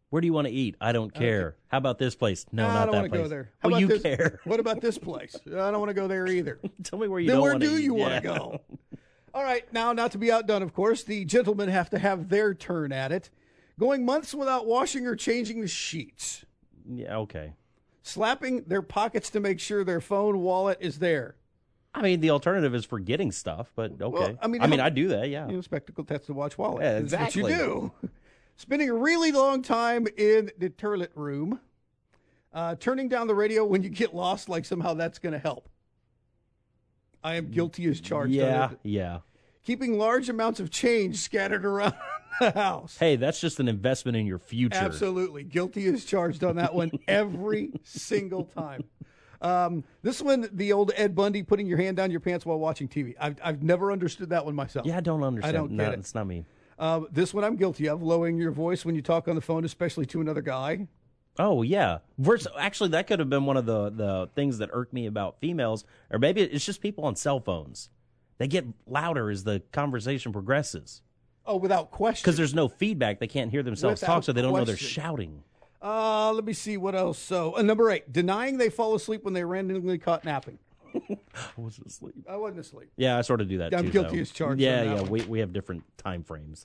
Where do you want to eat? I don't care. How about this place? No, not I don't that want to place. go there. How Well, about you this? care. What about this place? I don't want to go there either. Tell me where you then don't where want to do eat. you want to Yeah. go? All right, now, not to be outdone, of course, the gentlemen have to have their turn at it. Going months without washing or changing the sheets. Yeah, okay. Slapping their pockets to make sure their phone wallet is there. I mean, the alternative is forgetting stuff, but okay. Well, I mean, I do that, yeah. You know, spectacle test to watch wallet. Yeah, That's what you exactly. do. Spending a really long time in the toilet room. Turning down the radio when you get lost, like somehow that's going to help. I am guilty as charged. Yeah, yeah. Keeping large amounts of change scattered around the house. Hey, that's just an investment in your future. Absolutely. Guilty as charged on that one every single time. This one, the old Ed Bundy putting your hand down your pants while watching TV. I've never understood that one myself. Yeah, I don't understand. I don't No, get it. it's not me. This one I'm guilty of, lowering your voice when you talk on the phone, especially to another guy. Oh, yeah. Actually, that could have been one of the things that irked me about females, or maybe it's just people on cell phones. They get louder as the conversation progresses. Oh, without question. Because there's no feedback. They can't hear themselves Without talk, so they don't know they're question. shouting. Let me see what else. So, number 8, denying they fall asleep when they randomly caught napping. I wasn't asleep. I wasn't asleep. Yeah, I sort of do that, I'm too. guilty though. as charged Yeah, on that yeah. one. We have different time frames.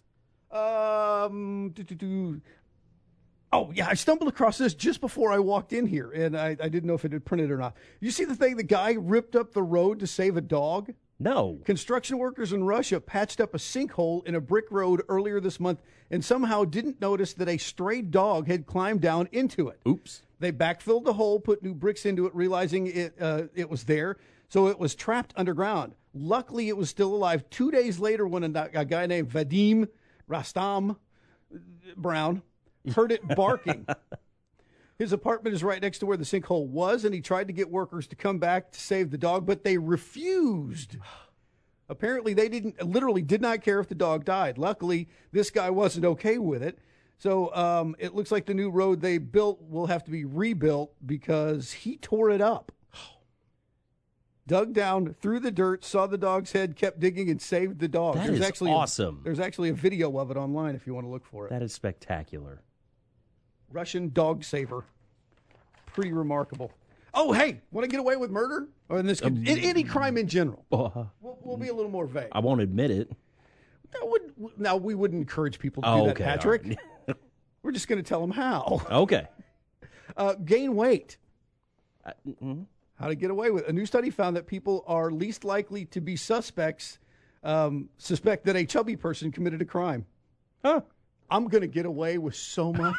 Oh, yeah, I stumbled across this just before I walked in here, and I didn't know if it had printed or not. You see the thing, the guy ripped up the road to save a dog? No. Construction workers in Russia patched up a sinkhole in a brick road earlier this month and somehow didn't notice that a stray dog had climbed down into it. Oops. They backfilled the hole, put new bricks into it, realizing it was there, so it was trapped underground. Luckily, it was still alive 2 days later when a guy named Vadim Rastam Brown heard it barking. His apartment is right next to where the sinkhole was, and he tried to get workers to come back to save the dog, but they refused. Apparently, they literally did not care if the dog died. Luckily, this guy wasn't okay with it. So it looks like the new road they built will have to be rebuilt because he tore it up. Dug down through the dirt, saw the dog's head, kept digging, and saved the dog. That is awesome. There's actually a video of it online if you want to look for it. That is spectacular. Russian dog saver. Pretty remarkable. Oh, hey, want to get away with murder? Or in this, any crime in general? We'll be a little more vague. I won't admit it. Now, we wouldn't encourage people to Oh, do that, okay, Patrick. all right. We're just going to tell them how. Okay. Gain weight. How to get away with it. A new study found that people are least likely to be suspect that a chubby person committed a crime. Huh. I'm going to get away with so much.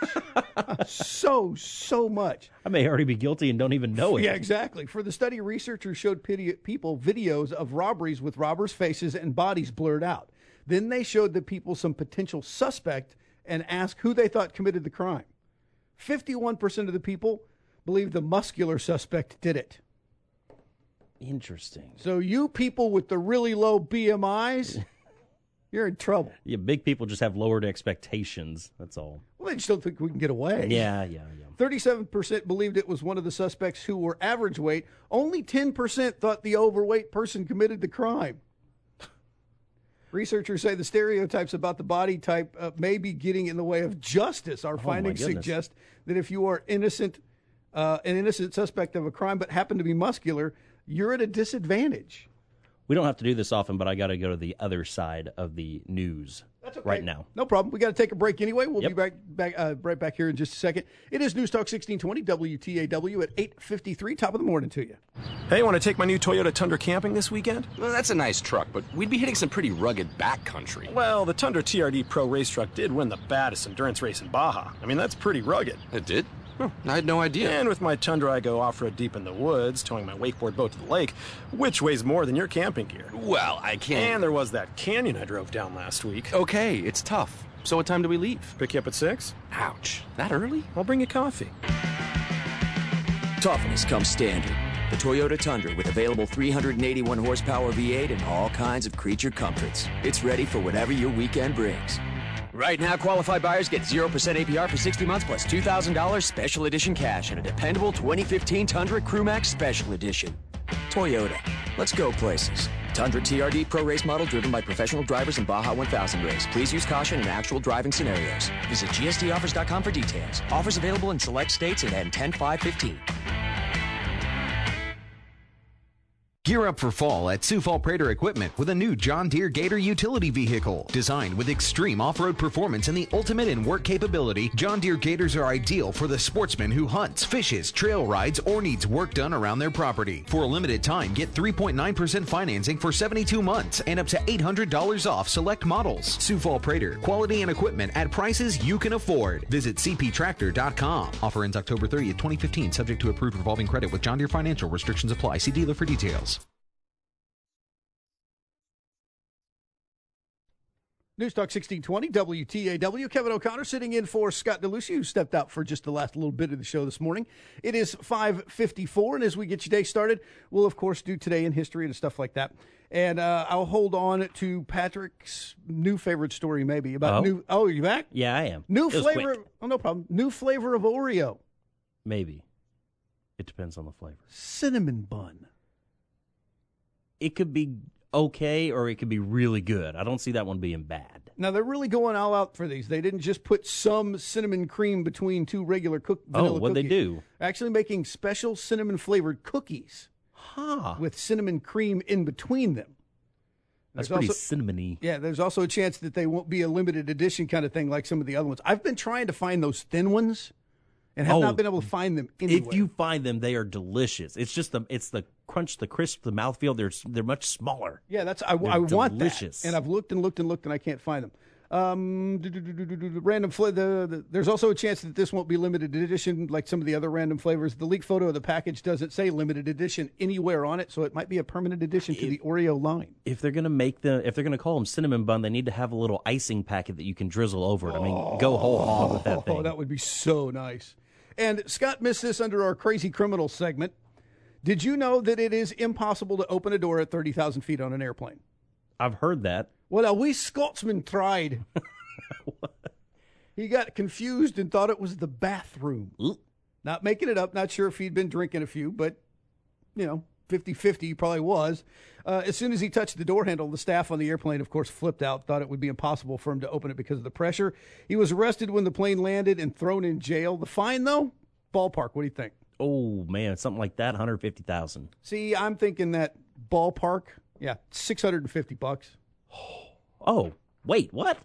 so much. I may already be guilty and don't even know it. Yeah, exactly. For the study, researchers showed people videos of robberies with robbers' faces and bodies blurred out. Then they showed the people some potential suspect and asked who they thought committed the crime. 51% of the people believe the muscular suspect did it. Interesting. So you people with the really low BMIs, you're in trouble. Yeah, big people just have lowered expectations. That's all. Well, they just don't think we can get away. Yeah. 37% believed it was one of the suspects who were average weight. Only 10% thought the overweight person committed the crime. Researchers say the stereotypes about the body type may be getting in the way of justice. Our findings suggest that if you are an innocent suspect of a crime but happen to be muscular, you're at a disadvantage. We don't have to do this often, but I got to go to the other side of the news right now. No problem. We got to take a break anyway. We'll be right back here in just a second. It is News Talk 1620 WTAW at 8:53. Top of the morning to you. Hey, want to take my new Toyota Tundra camping this weekend? Well, that's a nice truck, but we'd be hitting some pretty rugged backcountry. Well, the Tundra TRD Pro race truck did win the baddest endurance race in Baja. I mean, that's pretty rugged. It did? I had no idea. And with my Tundra, I go off-road deep in the woods, towing my wakeboard boat to the lake, which weighs more than your camping gear. Well, I can't... And there was that canyon I drove down last week. Okay, it's tough. So what time do we leave? Pick you up at 6? Ouch. That early? I'll bring you coffee. Toughness comes standard. The Toyota Tundra with available 381 horsepower V8 and all kinds of creature comforts. It's ready for whatever your weekend brings. Right now, qualified buyers get 0% APR for 60 months plus $2,000 special edition cash and a dependable 2015 Tundra Crew Max Special Edition. Toyota. Let's go places. Tundra TRD Pro Race model driven by professional drivers in Baja 1000 race. Please use caution in actual driving scenarios. Visit GSDoffers.com for details. Offers available in select states and end 10/5/15. Gear up for fall at Sioux Falls Prater Equipment with a new John Deere Gator utility vehicle. Designed with extreme off-road performance and the ultimate in work capability, John Deere Gators are ideal for the sportsman who hunts, fishes, trail rides, or needs work done around their property. For a limited time, get 3.9% financing for 72 months and up to $800 off select models. Sioux Falls Prater, quality and equipment at prices you can afford. Visit cptractor.com. Offer ends October 30th, 2015, subject to approved revolving credit with John Deere financial restrictions apply. See dealer for details. News Talk 1620, WTAW. Kevin O'Connor sitting in for Scott DeLucia, who stepped out for just the last little bit of the show this morning. It is 5:54, and as we get your day started, we'll, of course, do Today in History and stuff like that. And I'll hold on to Patrick's new favorite story, maybe, about new... Oh, are you back? Yeah, I am. New It was flavor... quick. Oh, no problem. New flavor of Oreo. Maybe. It depends on the flavor. Cinnamon bun. It could be okay or it could be really good. I don't see that one being bad. Now, they're really going all out for these. They didn't just put some cinnamon cream between two regular vanilla cookies. What'd they do? Actually making special cinnamon-flavored cookies with cinnamon cream in between them. That's pretty cinnamony. Yeah, there's also a chance that they won't be a limited edition kind of thing like some of the other ones. I've been trying to find those thin ones and have not been able to find them anywhere. If you find them, they are delicious. It's just the crunch, the crisp, the mouthfeel. They're much smaller. Yeah, I want delicious. that. And I've looked and looked and looked, and I can't find them. Random flavor. There's also a chance that this won't be limited edition like some of the other random flavors. The leaked photo of the package doesn't say limited edition anywhere on it, so it might be a permanent addition to the Oreo line. If they're gonna call them cinnamon bun, they need to have a little icing packet that you can drizzle over it. I mean, go whole hog with that thing. Oh, that would be so nice. And Scott missed this under our Crazy Criminal segment. Did you know that it is impossible to open a door at 30,000 feet on an airplane? I've heard that. Well, a wee Scotsman tried. He got confused and thought it was the bathroom. Not making it up, not sure if he'd been drinking a few, but, 50-50 he probably was. As soon as he touched the door handle, the staff on the airplane, of course, flipped out, thought it would be impossible for him to open it because of the pressure. He was arrested when the plane landed and thrown in jail. The fine, though? Ballpark, what do you think? Oh, man, something like that, $150,000. See, I'm thinking that ballpark, $650. Oh, wait, what?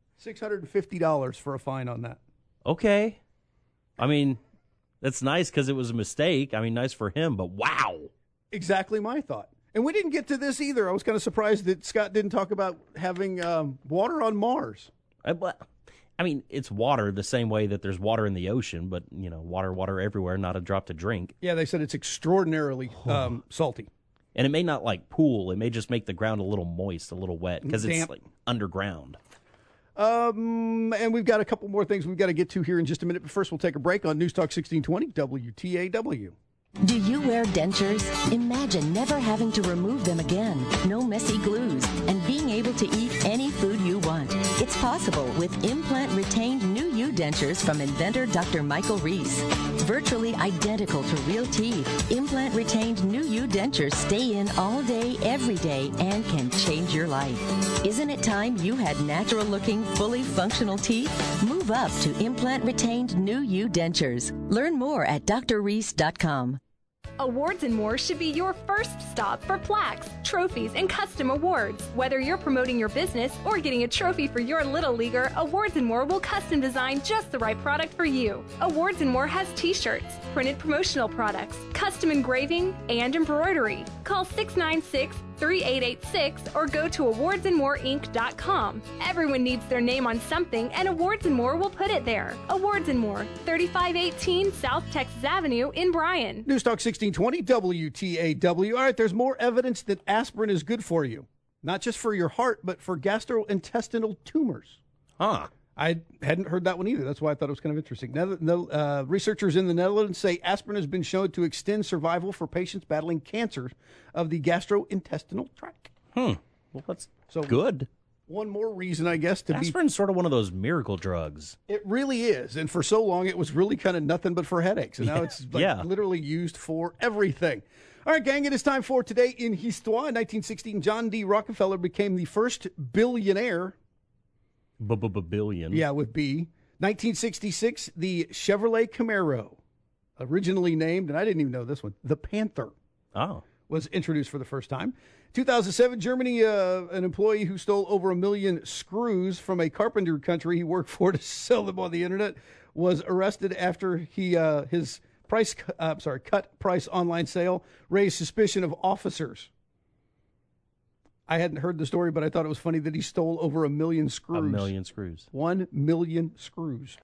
$650 for a fine on that. Okay. I mean, that's nice because it was a mistake. I mean, nice for him, but wow. Exactly my thought. And we didn't get to this either. I was kind of surprised that Scott didn't talk about having water on Mars. I mean, it's water the same way that there's water in the ocean, but, water everywhere, not a drop to drink. Yeah, they said it's extraordinarily salty. And it may not, pool. It may just make the ground a little moist, a little wet, because it's, underground. And we've got a couple more things we've got to get to here in just a minute. But first, we'll take a break on News Talk 1620, WTAW. Do you wear dentures? Imagine never having to remove them again. No messy glues. And being able to eat any food you want. It's possible with implant-retained New You dentures from inventor Dr. Michael Reese. Virtually identical to real teeth, implant-retained New You dentures stay in all day, every day, and can change your life. Isn't it time you had natural-looking, fully functional teeth? Move up to implant-retained New You dentures. Learn more at drreese.com. Awards and More should be your first stop for plaques, trophies, and custom awards. Whether you're promoting your business or getting a trophy for your little leaguer, Awards and More will custom design just the right product for you. Awards and More has t-shirts, printed promotional products, custom engraving, and embroidery. Call 696-3886 or go to awardsandmoreinc.com. Everyone needs their name on something, and Awards and More will put it there. Awards and More, 3518 South Texas Avenue in Bryan. News Talk 1620 WTAW. All right, there's more evidence that aspirin is good for you. Not just for your heart, but for gastrointestinal tumors. Huh. I hadn't heard that one either. That's why I thought it was kind of interesting. Researchers in the Netherlands say aspirin has been shown to extend survival for patients battling cancer of the gastrointestinal tract. Well, that's good. One more reason, I guess, aspirin's sort of one of those miracle drugs. It really is. And for so long, it was really kind of nothing but for headaches. And now it's literally used for everything. All right, gang, it is time for Today in Histoire. In 1916, John D. Rockefeller became the first billionaire. Billion. Yeah, with B. 1966, the Chevrolet Camaro, originally named, and I didn't even know this one, the Panther. Oh. Was introduced for the first time. 2007, Germany, an employee who stole over 1 million screws from a carpenter country he worked for to sell them on the internet was arrested after his cut price online sale raised suspicion of officers. I hadn't heard the story, but I thought it was funny that he stole over 1 million screws. 1 million screws. 1 million screws.